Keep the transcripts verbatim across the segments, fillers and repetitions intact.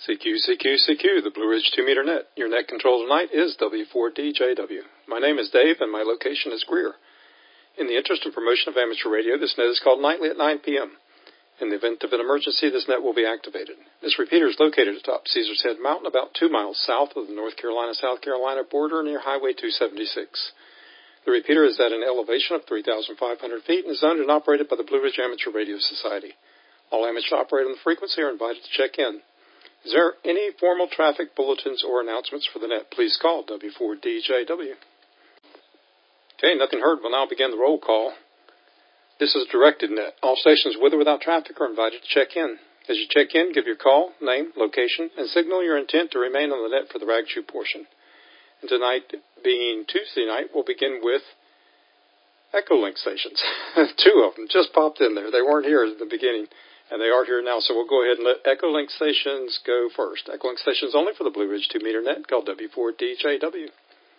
C Q, C Q, C Q, the Blue Ridge two meter net. Your net control tonight is W four D J W. My name is Dave, and my location is Greer. In the interest of promotion of amateur radio, this net is called nightly at nine p.m. In the event of an emergency, this net will be activated. This repeater is located atop Caesar's Head Mountain, about two miles south of the North Carolina-South Carolina border near Highway two seventy-six. The repeater is at an elevation of three thousand five hundred feet and is owned and operated by the Blue Ridge Amateur Radio Society. All amateurs operating on the frequency are invited to check in. Is there any formal traffic bulletins or announcements for the net? Please call W four D J W. Okay, nothing heard. We'll now begin the roll call. This is a directed net. All stations with or without traffic are invited to check in. As you check in, give your call, name, location, and signal your intent to remain on the net for the rag chew portion. And tonight, being Tuesday night, we'll begin with Echolink stations. Two of them just popped in there. They weren't here at the beginning, and they are here now, so we'll go ahead and let Echolink stations go first. Echolink stations only for the Blue Ridge two meter net, called W four D J W.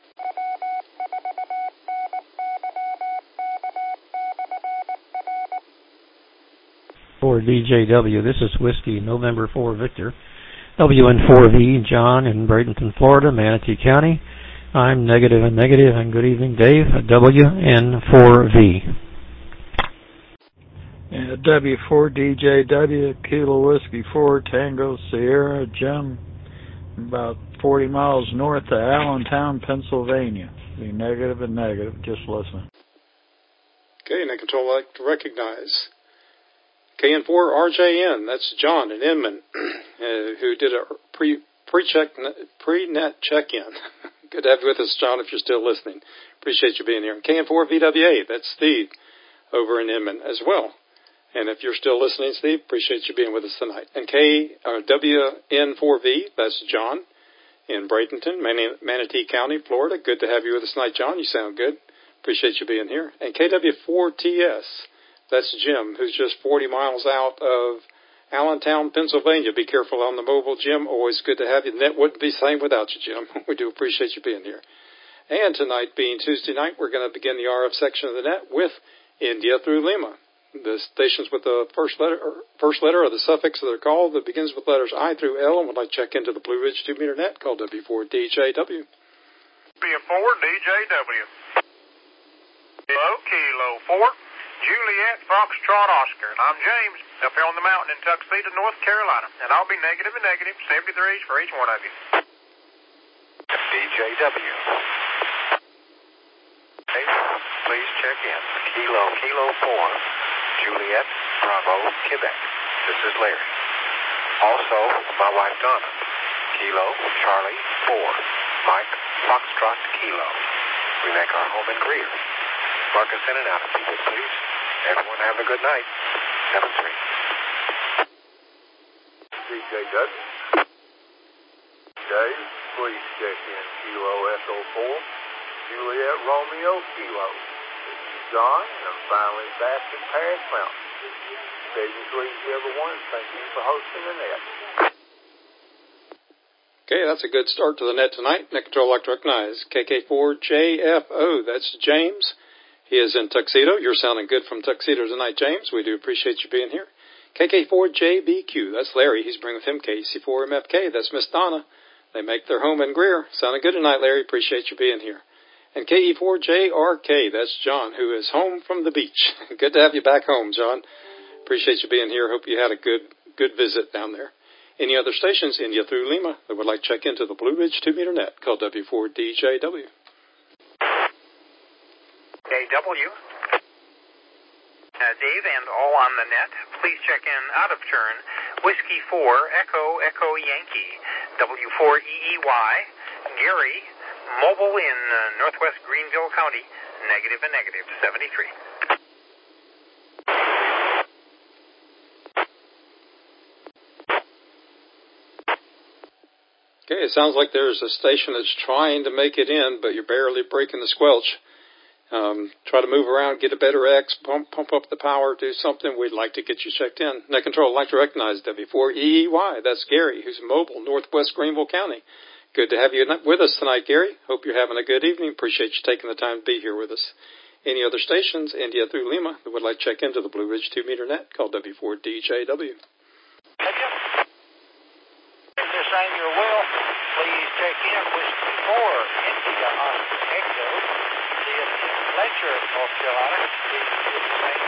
four D J W, this is Whiskey November four Victor. W N four V, John in Bradenton, Florida, Manatee County. I'm negative and negative, and good evening, Dave, W N four V. Yeah, W four D J W, Kilo Whiskey four, Tango Sierra, Jim, about forty miles north of Allentown, Pennsylvania. Be negative and negative, just listen. Okay, net control like to recognize K N four R J N, that's John in Inman, uh, who did a pre, pre-check, pre-net check-in. Good to have you with us, John, if you're still listening. Appreciate you being here. And K N four V W A, that's Steve over in Inman as well. And if you're still listening, Steve, appreciate you being with us tonight. And K, uh, W N four V, that's John in Bradenton, Man- Manatee County, Florida. Good to have you with us tonight, John. You sound good. Appreciate you being here. And K W four T S, that's Jim, who's just forty miles out of Allentown, Pennsylvania. Be careful on the mobile, Jim. Always good to have you. The net wouldn't be the same without you, Jim. We do appreciate you being here. And tonight, being Tuesday night, we're going to begin the R F section of the net with India through Lima. The stations with the first letter, or first letter or the suffix of their call that begins with letters I through L, and would like to check into the Blue Ridge two meter net called W four D J W. W four D J W. Hello, Kilo four. Juliet, Foxtrot, Oscar. And I'm James, up here on the mountain in Tuxedo, North Carolina. And I'll be negative and negative, seventy-three for each one of you. D J W. Hey, please check in. Kilo, Kilo four. Juliet, Bravo, Quebec. This is Larry. Also, my wife Donna. Kilo, Charlie, four. Mike, Foxtrot, Kilo. We make our home in Greer. Mark us in and out if you would, please. Everyone have a good night. seven three. D J W. Dave, please check in Kilo Echo four. Juliet Romeo Kilo. This is John, and I'm finally back at Paris Mountain. Saving greetings to everyone, and thank you for hosting the net. Okay, that's a good start to the net tonight. Net control like to recognize K K four J F O, that's James. He is in Tuxedo. You're sounding good from Tuxedo tonight, James. We do appreciate you being here. K K four J B Q, that's Larry. He's bringing with him K C four M F K. That's Miss Donna. They make their home in Greer. Sounding good tonight, Larry. Appreciate you being here. And K E four J R K, that's John, who is home from the beach. Good to have you back home, John. Appreciate you being here. Hope you had a good good visit down there. Any other stations, India through Lima, that would like to check into the Blue Ridge two meter net called W four D J W. K W. Uh, Dave and all on the net, please check in out of turn. Whiskey four, Echo, Echo Yankee. W four E E Y. Gary, mobile in uh, northwest Greenville County. Negative and negative, seventy-three. Okay, it sounds like there's a station that's trying to make it in, but you're barely breaking the squelch. Um, try to move around, get a better X, pump, pump up the power, do something. We'd like to get you checked in. Net control, I'd like to recognize W four E E Y. That's Gary, who's mobile, northwest Greenville County. Good to have you with us tonight, Gary. Hope you're having a good evening. Appreciate you taking the time to be here with us. Any other stations, India through Lima, that would like to check into the Blue Ridge two meter net called W four D J W. This sign your will. Please check in Whiskey four, India Oscar Echo. This is Fletcher, North Carolina. Please do the same.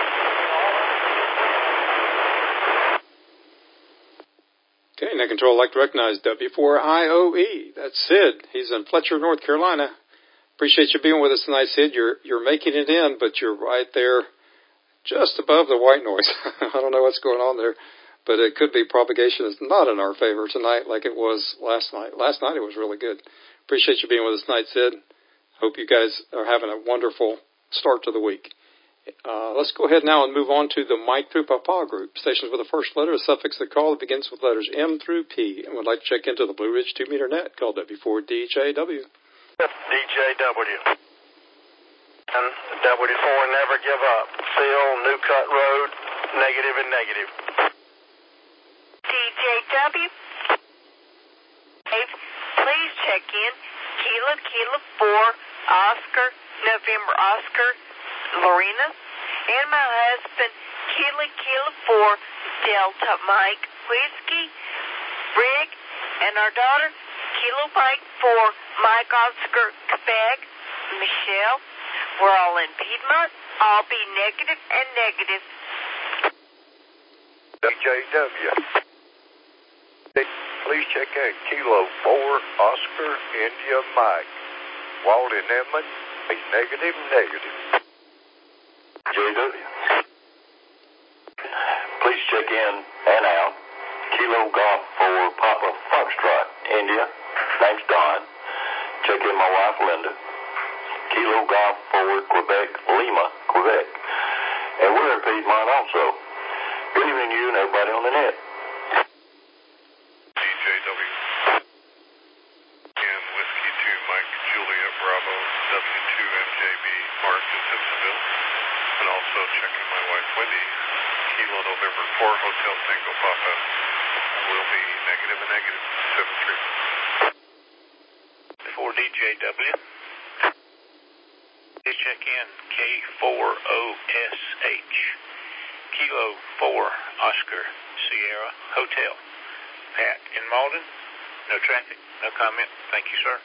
Okay, Net Control, I'd like to recognize W four I O E. That's Sid. He's in Fletcher, North Carolina. Appreciate you being with us tonight, Sid. You're you're making it in, but you're right there just above the white noise. I don't know what's going on there, but it could be propagation is not in our favor tonight like it was last night. Last night it was really good. Appreciate you being with us tonight, Sid. Hope you guys are having a wonderful start to the week. Uh, let's go ahead now and move on to the Mike through Papa group. Stations with the first letter, a suffix that call that begins with letters M through P, and would like to check into the Blue Ridge two meter net called W four D J W. D J W. And W four Never Give Up. Phil, New Cut Road, negative and negative. D J W. Please check in. Kilo, Kilo four, Oscar, November Oscar, Lorena, and my husband, Kilo, Kilo four, Delta Mike, Whiskey, Rick, and our daughter, Kilo Mike four, Mike Oscar, Quebec, Michelle. We're all in Piedmont. I'll be negative and negative. D J W. Please check in Kilo four, Oscar, India Mike. Walt in Edmond, be negative, negative. J W. Please check in and out. Kilo Golf four, Papa Foxtrot, India. Name's Don. Check in my wife, Linda. Kilo Golf four, Quebec, Lima, Quebec. And we're in Piedmont also. Good evening to you and everybody on the net. D J W. And Whiskey two, Mike, Juliet, Bravo, W two M J B, Mark in Simpsonville. And also checking my wife, Wendy. Kilo November four, Hotel Tango Papa. Will be negative and negative, seven three. For D J W. Please check in K four O S H. Kilo four, Oscar, Sierra, Hotel. Pat in Malden. No traffic, no comment. Thank you, sir.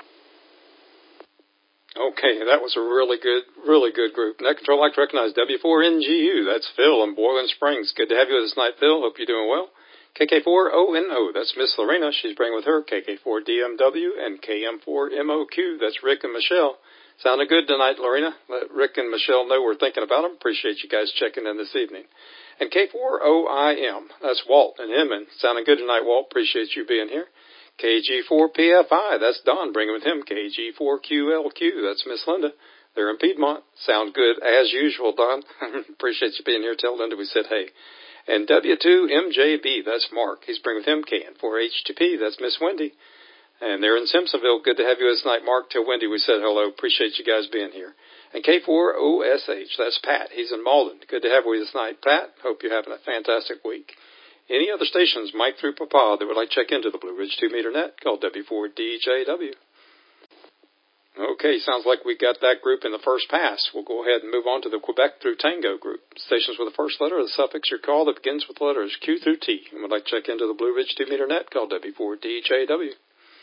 Okay, that was a really good, really good group. Net Control, I'd like to recognize W four N G U. That's Phil in Boiling Springs. Good to have you with us tonight, Phil. Hope you're doing well. K K four O N O, that's Miss Lorena. She's bringing with her K K four D M W and K M four M O Q. That's Rick and Michelle. Sounding good tonight, Lorena. Let Rick and Michelle know we're thinking about them. Appreciate you guys checking in this evening. And K four O I M, that's Walt and Inman. Sounding good tonight, Walt. Appreciate you being here. K G four P F I, that's Don bringing with him. K G four Q L Q, that's Miss Linda. They're in Piedmont. Sound good as usual, Don. Appreciate you being here. Tell Linda we said hey. And W two M J B, that's Mark. He's bringing with him K N four H T P, that's Miss Wendy. And they're in Simpsonville. Good to have you with us tonight, Mark. Tell Wendy we said hello. Appreciate you guys being here. And K four O S H, that's Pat. He's in Malden. Good to have you with us tonight, Pat. Hope you're having a fantastic week. Any other stations, Mike through Papa, that would like to check into the Blue Ridge two meter net, call W four D J W. Okay, sounds like we got that group in the first pass. We'll go ahead and move on to the Quebec through Tango group. Stations with the first letter of the suffix your call that begins with the letters Q through T. And would like to check into the Blue Ridge two meter net, call W four D J W.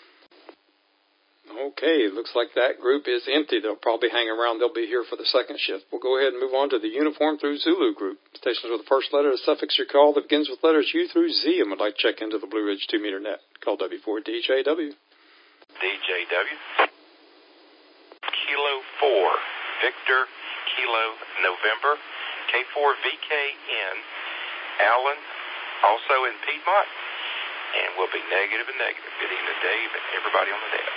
Okay, looks like that group is empty. They'll probably hang around. They'll be here for the second shift. We'll go ahead and move on to the Uniform through Zulu group. Stations with the first letter of the suffix your call that begins with letters U through Z. And would like to check into the Blue Ridge two meter net, call W four D J W. D J W. Kilo four, Victor, Kilo, November, K four V K N, Allen, also in Piedmont, and we'll be negative and negative. Good evening, Dave, and everybody on the net.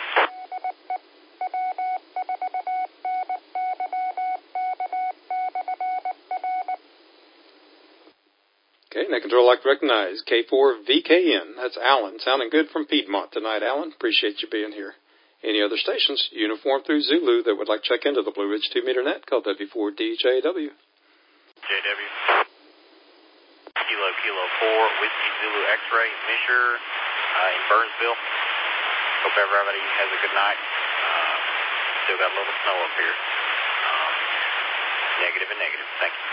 Okay, Net Control like to recognize K four V K N. That's Allen. Sounding good from Piedmont tonight, Allen. Appreciate you being here. Any other stations, Uniform through Zulu, that would like to check into the Blue Ridge two meter net, call W four D J W. J W. Kilo, Kilo four, Whiskey Zulu X-Ray, Misher, uh, in Burnsville. Hope everybody has a good night. Uh, still got a little snow up here. Um, negative and negative. Thank you.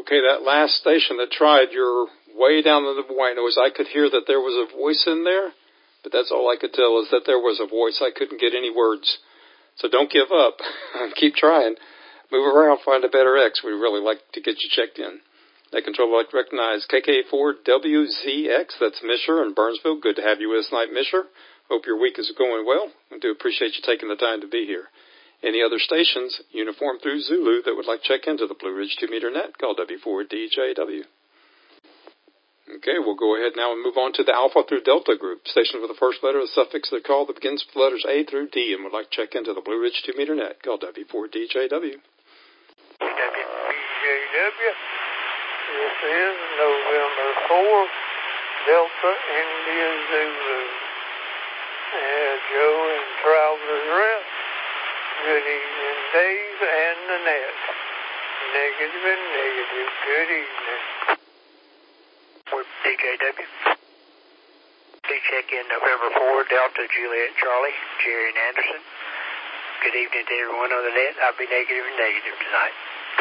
Okay, that last station that tried, you're way down in the white noise. I could hear that there was a voice in there, but that's all I could tell is that there was a voice. I couldn't get any words. So don't give up. Keep trying. Move around, find a better X. We'd really like to get you checked in. Net control would like to recognize K K four W Z X. That's Misher in Burnsville. Good to have you with us tonight, Misher. Hope your week is going well. I do appreciate you taking the time to be here. Any other stations, uniform through Zulu, that would like to check into the Blue Ridge two meter net, call W four D J W. Okay, we'll go ahead now and move on to the Alpha through Delta group. Stations with the first letter of the suffix of the call that begins with the letters A through D and would like to check into the Blue Ridge two meter net, call W four D J W. W D J W, this is November fourth, Delta India Zulu. Uh, Joe and Travelers Rest. Good evening, Dave and Nanette. Negative and negative. Good evening. With D J W. Please check in November four, Delta Juliet Charlie, Jerry and Anderson. Good evening to everyone on the net. I'll be negative and negative tonight.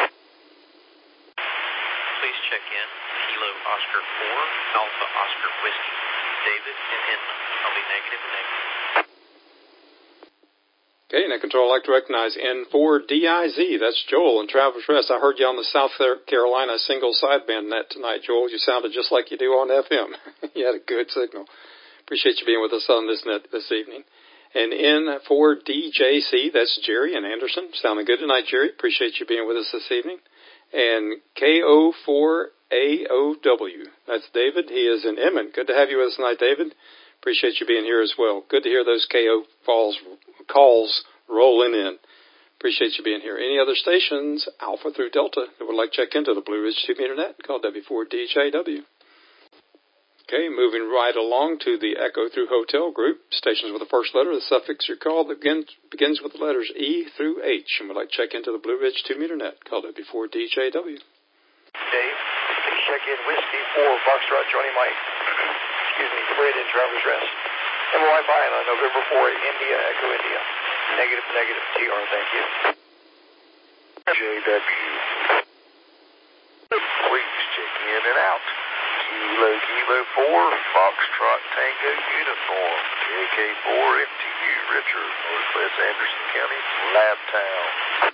Please check in Kilo Oscar four, Alpha Oscar Whiskey, David and Edmund. I'll be negative and negative. Okay, Net Control, I'd like to recognize N four D I Z. That's Joel in Travelers Rest. I heard you on the South Carolina single sideband net tonight, Joel. You sounded just like you do on F M. You had a good signal. Appreciate you being with us on this net this evening. And N four D J C, that's Jerry and Anderson. Sounding good tonight, Jerry. Appreciate you being with us this evening. And K O four A O W, that's David. He is in Emmett. Good to have you with us tonight, David. Appreciate you being here as well. Good to hear those K O falls calls rolling in. Appreciate you being here. Any other stations, Alpha through Delta, that would like to check into the Blue Ridge two meter net, call W four D J W. Okay, moving right along to the Echo through Hotel group. Stations with the first letter, the suffix your call that begins, begins with the letters E through H, and would like to check into the Blue Ridge two meter net, call W four D J W. Dave, please check in Whiskey four, Foxtrot, Johnny Mike. Excuse me, Fred in Travelers Rest. M Y Island, November fourth, India, Echo India. Negative, negative, T R, thank you. J W. Please check in and out. Kilo, Kilo four, Foxtrot, Tango, Uniform. K K four, M T U, Richard, Northwest Anderson County, Lab Town.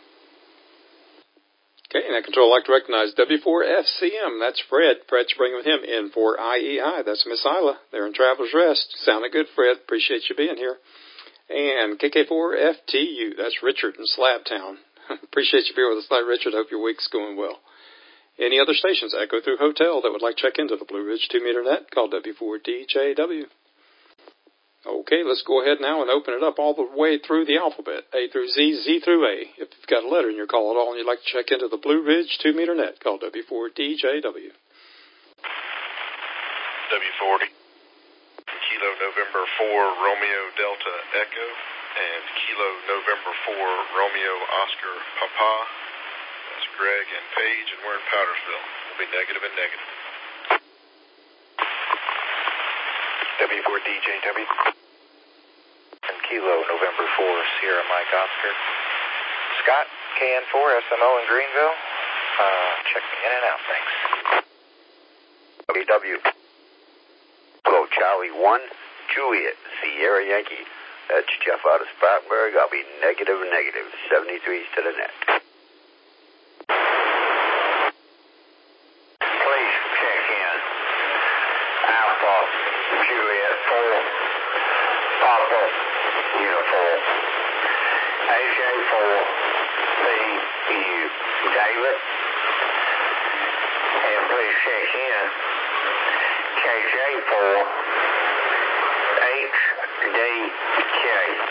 Okay, Net Control, I'd like to recognize W four F C M. That's Fred. Fred's bringing with him N four I E I. That's Miss Isla. They're in Travelers Rest. Sounded good, Fred. Appreciate you being here. And K K four F T U. That's Richard in Slabtown. Appreciate you being with us tonight, Richard. Hope your week's going well. Any other stations, Echo through Hotel, that would like to check into the Blue Ridge two meter net, call W four D J W. Okay, let's go ahead now and open it up all the way through the alphabet, A through Z, Z through A. If you've got a letter in your call at all and you'd like to check into the Blue Ridge two meter net, call W four D J W. W forty. Kilo November four, Romeo Delta Echo, and Kilo November four, Romeo Oscar Papa. That's Greg and Paige, and we're in Powdersville. We'll be negative and negative. W four D J W. And Kilo November four, Sierra Mike Oscar. Scott, K N four, S M O in Greenville. Uh, check me in and out, thanks. W W. Hello, Charlie one, Juliet, Sierra Yankee. That's Jeff out of Spartanburg. I'll be negative and negative, seventy-threes to the net. Please check in. Alpha, Juliet four, Papa, Uniform. A J four, P U, David. And please check in. K J four, H D K.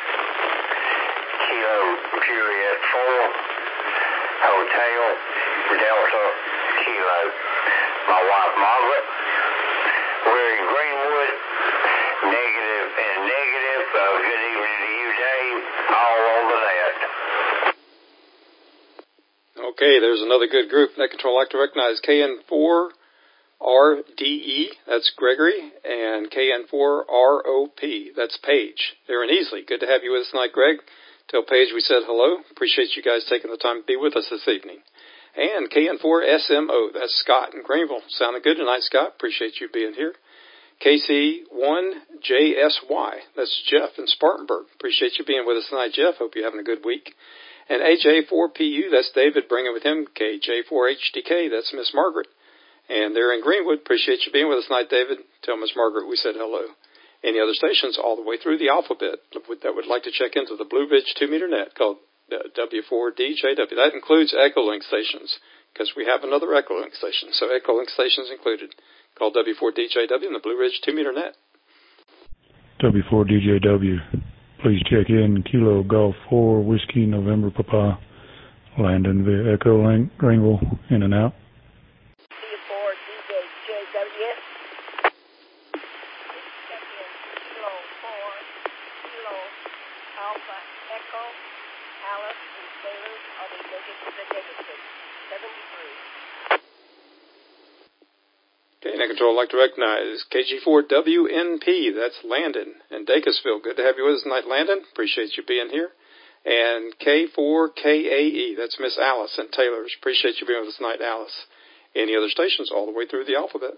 Kilo, Juliet four, Hotel, Delta, Kilo. My wife, Margaret. We're in Greenwood. Negative and negative. Uh, good evening to you, Dave. All on the net. Okay, there's another good group. Net Control, I'd like to recognize K N four R D E. That's Gregory. And K N four R O P. That's Paige. They're in Easley. Good to have you with us tonight, Greg. Tell Paige we said hello. Appreciate you guys taking the time to be with us this evening. And K N four S M O, that's Scott in Greenville. Sounding good tonight, Scott. Appreciate you being here. K C one J S Y, that's Jeff in Spartanburg. Appreciate you being with us tonight, Jeff. Hope you're having a good week. And A J four P U, that's David, bringing with him K J four H D K, that's Miss Margaret. And they're in Greenwood. Appreciate you being with us tonight, David. Tell Miss Margaret we said hello. Any other stations all the way through the alphabet that would like to check into the Blue Ridge two meter net called W four D J W. That includes Echolink stations, because we have another Echolink station. So Echolink stations included, called W four D J W and the Blue Ridge two meter net. W four D J W, please check in Kilo Golf four Whiskey November Papa, Landon via Echolink, Greenville, in and out. W four D J W, check in Kilo four, Kilo Alpha Echo, Alice and Sailors are the negative, the negative, seventy-three. Okay, Net Control, I'd like to recognize K G four W N P, that's Landon and Dacusville. Good to have you with us tonight, Landon. Appreciate you being here. And K four K A E, that's Miss Alice and Taylor's. Appreciate you being with us tonight, Alice. Any other stations all the way through the alphabet?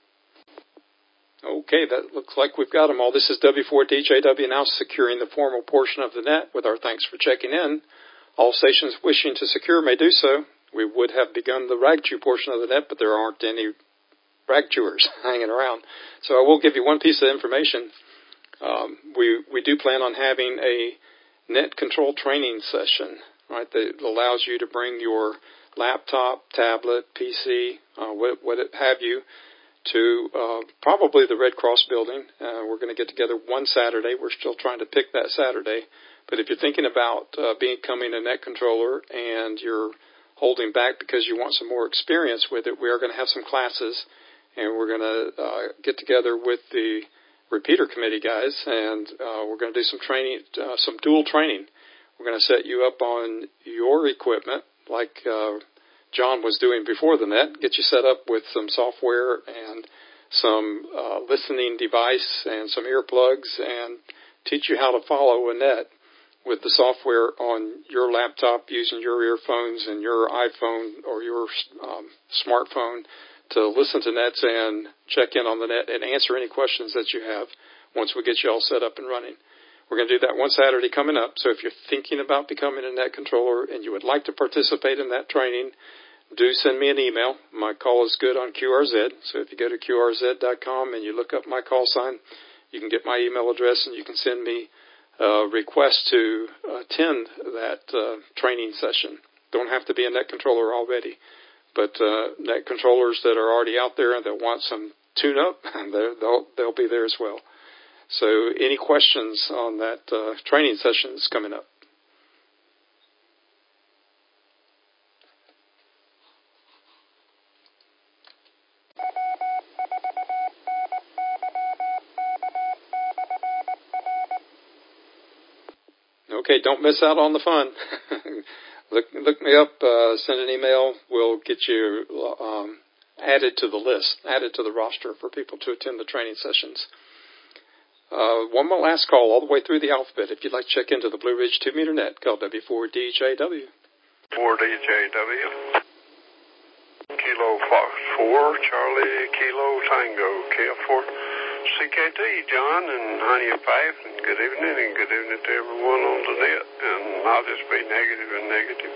Okay, that looks like we've got them all. This is W four D J W now securing the formal portion of the net with our thanks for checking in. All stations wishing to secure may do so. We would have begun the rag chew portion of the net, but there aren't any rag chewers hanging around. So I will give you one piece of information. Um, we we do plan on having a net control training session, right, that allows you to bring your laptop, tablet, P C, uh, what, what it have you, to uh, probably the Red Cross building. Uh, we're going to get together one Saturday. We're still trying to pick that Saturday. But if you're thinking about uh, becoming a net controller and you're holding back because you want some more experience with it, we are going to have some classes. And we're going to uh, get together with the repeater committee guys, and uh, we're going to do some training, uh, some dual training. We're going to set you up on your equipment, like uh, John was doing before the net, get you set up with some software and some uh, listening device and some earplugs, and teach you how to follow a net with the software on your laptop using your earphones and your iPhone or your um, smartphone to listen to nets and check in on the net and answer any questions that you have once we get you all set up and running. We're going to do that one Saturday coming up. So if you're thinking about becoming a net controller and you would like to participate in that training, do send me an email. My call is good on Q R Z. So if you go to Q R Z dot com and you look up my call sign, you can get my email address and you can send me a request to attend that uh, training session. Don't have to be a net controller already. But uh, net controllers that are already out there and that want some tune-up, they'll, they'll be there as well. So any questions on that uh, training session that's coming up? Okay, don't miss out on the fun. Look, look me up, uh, send an email. We'll get you um, added to the list, added to the roster for people to attend the training sessions. Uh, one more last call all the way through the alphabet. If you'd like to check into the Blue Ridge two meter net, call W four D J W. four D J W. Kilo Fox four, Charlie Kilo Tango, K F four. C K T, John and Honey and Fife, and good evening, and good evening to everyone on the net, and I'll just be negative and negative.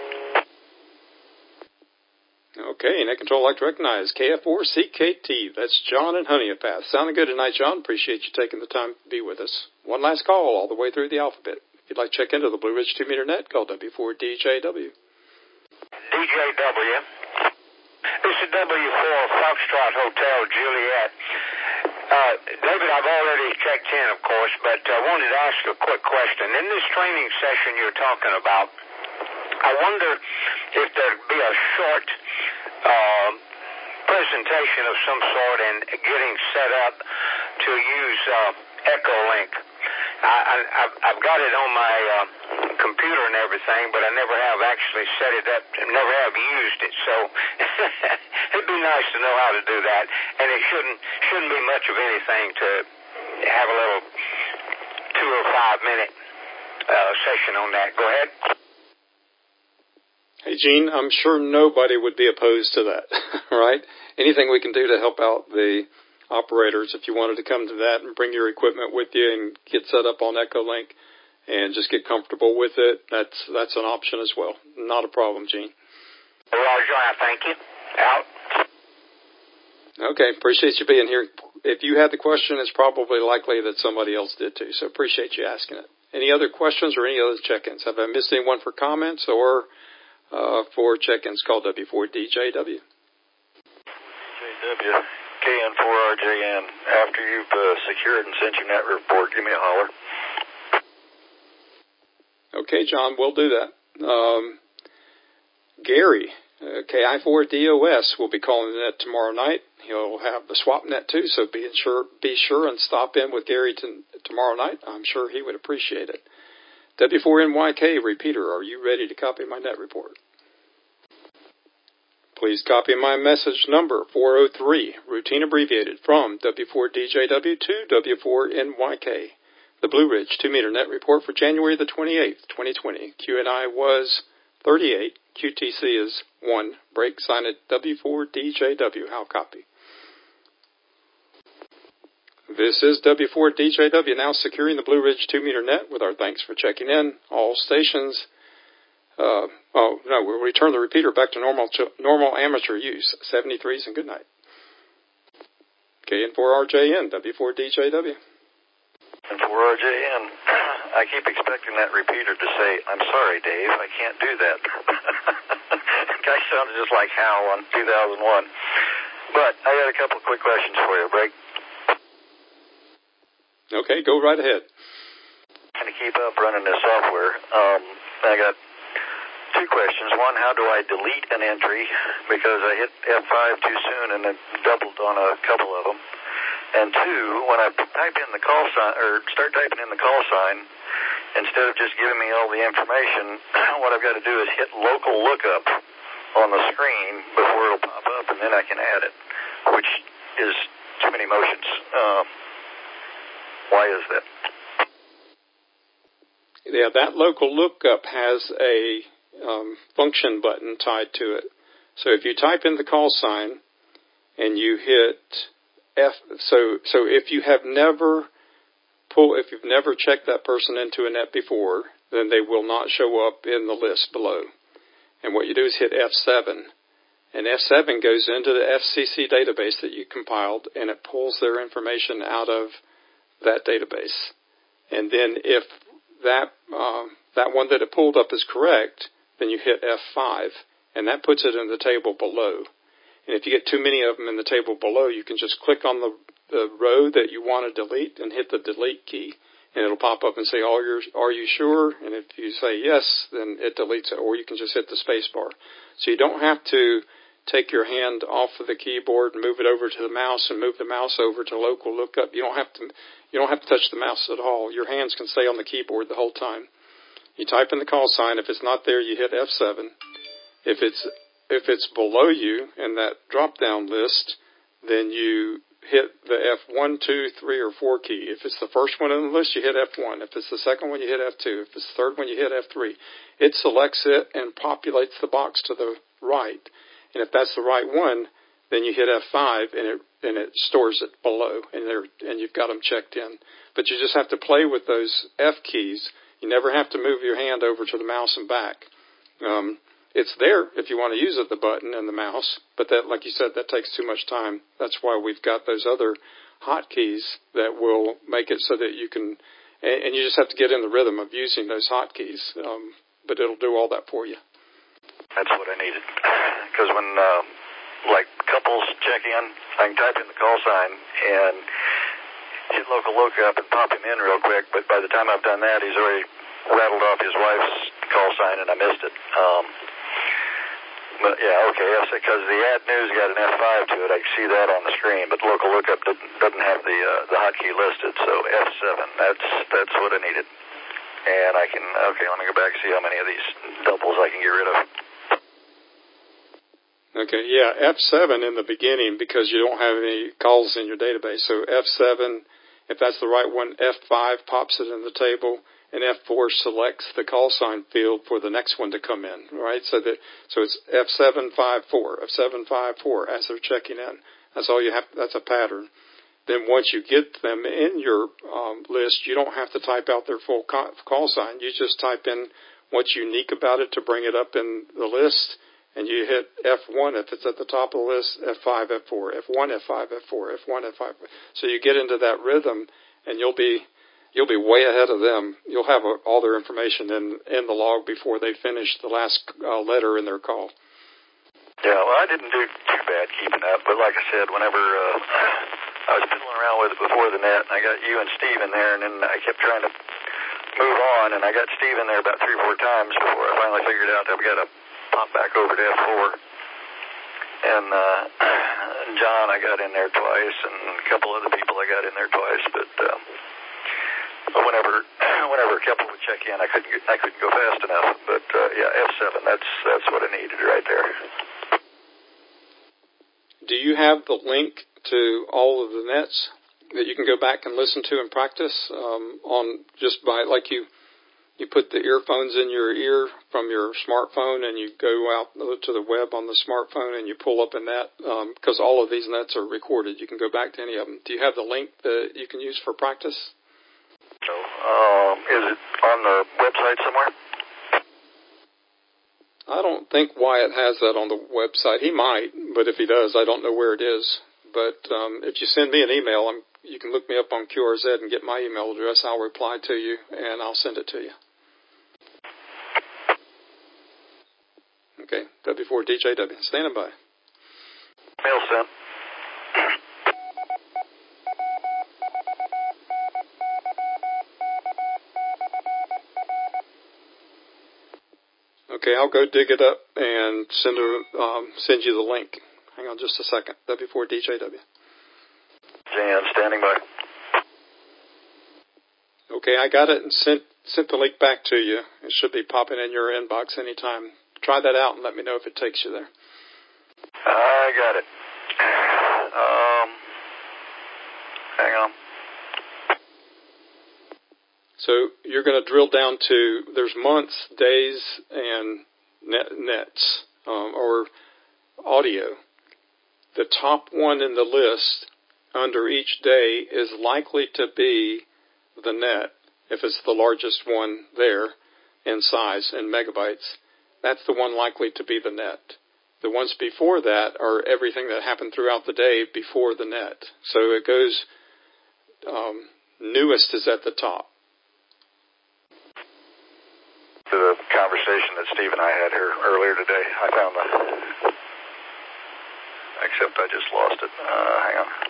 Okay, Net Control I'd like to recognize K F four C K T, that's John and Honey and Path. Sounding good tonight, John. Appreciate you taking the time to be with us. One last call all the way through the alphabet. If you'd like to check into the Blue Ridge two meter net, call W four D J W. D J W. This is W four Foxtrot Hotel, Juliet. Uh, David, I've already checked in, of course, but I uh, wanted to ask a quick question. In this training session you're talking about, I wonder if there'd be a short uh, presentation of some sort and getting set up to use uh, Echolink. I, I, I've, I've got it on my uh, computer and everything, but I never have actually set it up, never have used it. So it'd be nice to know how to do that, and it shouldn't shouldn't be much of anything to have a little two or five minute uh, session on that. Go ahead. Hey Gene, I'm sure nobody would be opposed to that, right? Anything we can do to help out the operators, if you wanted to come to that and bring your equipment with you and get set up on Echolink and just get comfortable with it, that's that's an option as well. Not a problem, Gene. Roger, thank you. Out. Okay, appreciate you being here. If you had the question, it's probably likely that somebody else did too, so appreciate you asking it. Any other questions or any other check-ins? Have I missed anyone for comments or uh, for check-ins? Call W four D J W. J W, K N four R J N. After you've uh, secured and sent your net report, give me a holler. Okay, John, we'll do that. Um, Gary, uh, K I four D O S, will be calling the net tomorrow night. He'll have the swap net too, so be sure, be sure and stop in with Gary to, tomorrow night. I'm sure he would appreciate it. W four N Y K repeater, are you ready to copy my net report? Please copy my message number four oh three, routine abbreviated from W four D J W to W four N Y K. The Blue Ridge two meter net report for January the twenty-eighth, twenty twenty. Q N I was thirty-eight. Q T C is one. Break sign it W four D J W. How copy? This is W four D J W now securing the Blue Ridge two meter net with our thanks for checking in. All stations, uh, oh, no, we'll return the repeater back to normal normal amateur use. seventy-threes and good night. K N four R J N, W four D J W. And four R J N, I keep expecting that repeater to say, I'm sorry, Dave, I can't do that. Guy sounded just like Hal on two thousand one. But I got a couple of quick questions for you, Break. Okay, go right ahead. Trying to keep up running this software. Um, I got two questions. One, how do I delete an entry? Because I hit F five too soon and it doubled on a couple of them. And two, when I type in the call sign, or start typing in the call sign, instead of just giving me all the information, what I've got to do is hit local lookup on the screen before it'll pop up, and then I can add it, which is too many motions. Uh, why is that? Yeah, that local lookup has a um, function button tied to it. So if you type in the call sign and you hit F, so so if you have never pull, if you've never checked that person into a net before, then they will not show up in the list below. And what you do is hit F seven, and F seven goes into the F C C database that you compiled, and it pulls their information out of that database. And then if that um, that one that it pulled up is correct, then you hit F five, and that puts it in the table below. And if you get too many of them in the table below, you can just click on the, the row that you want to delete and hit the delete key. And it'll pop up and say, are you, are you sure? And if you say yes, then it deletes it. Or you can just hit the space bar. So you don't have to take your hand off of the keyboard and move it over to the mouse and move the mouse over to local lookup. You don't have to, you don't have to touch the mouse at all. Your hands can stay on the keyboard the whole time. You type in the call sign. If it's not there, you hit F seven. If it's If it's below you in that drop-down list, then you hit the F one, two, three, or four key. If it's the first one in the list, you hit F one. If it's the second one, you hit F two. If it's the third one, you hit F three. It selects it and populates the box to the right. And if that's the right one, then you hit F five, and it and it stores it below, and they're, and you've got them checked in. But you just have to play with those F keys. You never have to move your hand over to the mouse and back. Um, It's there if you want to use it, the button and the mouse, but that, like you said, that takes too much time. That's why we've got those other hotkeys that will make it so that you can, and you just have to get in the rhythm of using those hotkeys, um, but it'll do all that for you. That's what I needed. Because when, uh, like, couples check in, I can type in the call sign and hit local lookup and pop him in real quick, but by the time I've done that, he's already rattled off his wife's call sign and I missed it. Um, But yeah, okay, yes, because the ad news got an F five to it. I can see that on the screen, but local lookup doesn't, doesn't have the uh, the hotkey listed. So F seven, that's that's what I needed. And I can okay, let me go back and see how many of these doubles I can get rid of. Okay, yeah, F seven in the beginning because you don't have any calls in your database. So F seven, if that's the right one, F five pops it in the table, and F four selects the call sign field for the next one to come in, right? So that so it's F seven five four, F seven five four as they're checking in. That's all you have. That's a pattern. Then once you get them in your um, list, you don't have to type out their full call sign. You just type in what's unique about it to bring it up in the list, and you hit F one if it's at the top of the list, F five, F four, F one, F five, F four, F one, F five. So you get into that rhythm, and you'll be you'll be way ahead of them. You'll have a, all their information in in the log before they finish the last uh, letter in their call. Yeah, well, I didn't do too bad keeping up, but like I said, whenever uh, I was fiddling around with it before the net, and I got you and Steve in there, and then I kept trying to move on, and I got Steve in there about three or four times before I finally figured out that we got to pop back over to F four. And uh, John, I got in there twice, and a couple other people I got in there twice, but um, whenever whenever a couple would check in, I couldn't I couldn't go fast enough. But uh, yeah, F seven, that's that's what I needed right there. Do you have the link to all of the nets that you can go back and listen to and practice um, on just by, like you you put the earphones in your ear from your smartphone and you go out to the web on the smartphone and you pull up a net, because um, all of these nets are recorded. You can go back to any of them. Do you have the link that you can use for practice? So, um, is it on the website somewhere? I don't think Wyatt has that on the website. He might, but if he does, I don't know where it is. But um, if you send me an email, I'm, you can look me up on Q R Z and get my email address. I'll reply to you, and I'll send it to you. Okay, W four D J W, standing by. Mail sent. Okay, I'll go dig it up and send a, um, send you the link. Hang on just a second. W four D J W. Jan, standing by. Okay, I got it and sent sent the link back to you. It should be popping in your inbox anytime. Try that out and let me know if it takes you there. I got it. Um, hang on. So you're going to drill down to, there's months, days, and net, nets, um, or audio. The top one in the list under each day is likely to be the net, if it's the largest one there in size, in megabytes. That's the one likely to be the net. The ones before that are everything that happened throughout the day before the net. So it goes, um, newest is at the top. The conversation that Steve and I had here earlier today, I found the, except I just lost it. Uh, hang on.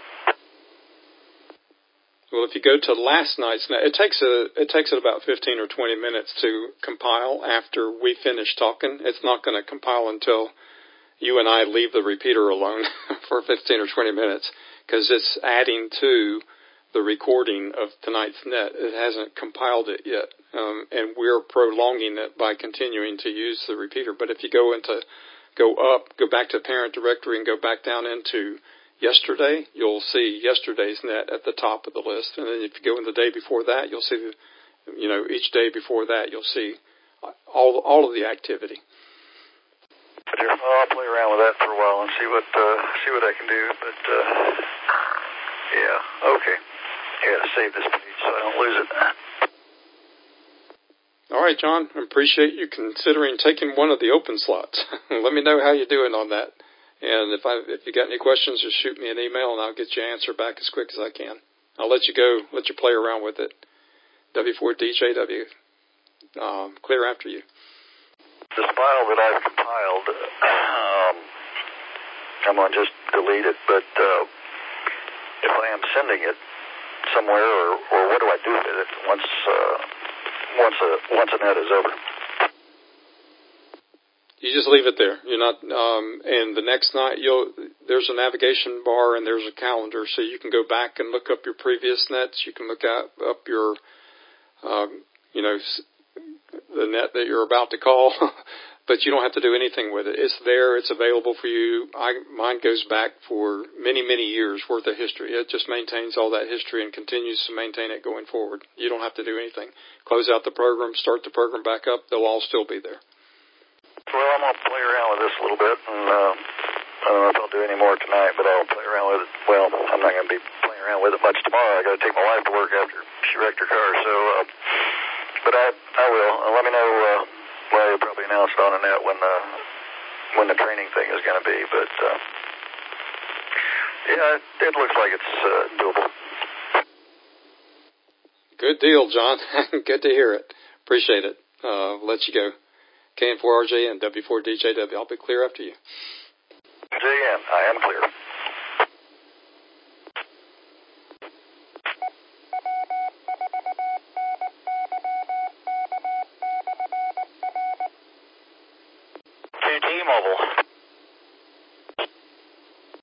Well, if you go to last night's net, it takes a it takes it about fifteen or twenty minutes to compile after we finish talking. It's not going to compile until you and I leave the repeater alone for fifteen or twenty minutes, because it's adding to the recording of tonight's net. It hasn't compiled it yet, um, and we're prolonging it by continuing to use the repeater. But if you go into, go up, go back to parent directory and go back down into yesterday, you'll see yesterday's net at the top of the list. And then if you go in the day before that, you'll see, the, you know, each day before that, you'll see all all of the activity. I'll play around with that for a while and see what uh, see what I can do. But uh, yeah, okay. I got to save this page so I don't lose it. All right, John. I appreciate you considering taking one of the open slots. Let me know how you're doing on that. And if I if you got any questions, just shoot me an email and I'll get you an answer back as quick as I can. I'll let you go, let you play around with it. W four D J W, um, clear after you. This file that I've compiled, um, I'm going to just delete it, but uh, if I am sending it somewhere, or, or what do I do with it once uh, once a once a net is over? You just leave it there. You're not, um, and the next night you'll there's a navigation bar and there's a calendar, so you can go back and look up your previous nets. You can look up up your, um, you know, the net that you're about to call. but you don't have to do anything with it. It's there. It's available for you. I, mine goes back for many, many years worth of history. It just maintains all that history and continues to maintain it going forward. You don't have to do anything. Close out the program, start the program back up. They'll all still be there. Well, I'm going to play around with this a little bit, and uh, I don't know if I'll do any more tonight, but I'll play around with it. Well, I'm not going to be playing around with it much tomorrow. I got to take my wife to work after she wrecked her car, so, uh, but I, I will. Uh, let me know, uh, well, you'll probably announce it on the net when, uh, when the training thing is going to be, but, uh, yeah, it, it looks like it's uh, doable. Good deal, John. Good to hear it. Appreciate it. Uh, let you go. K N four R J and W four D J W. I'll be clear after you. J N, I am clear. To T-Mobile.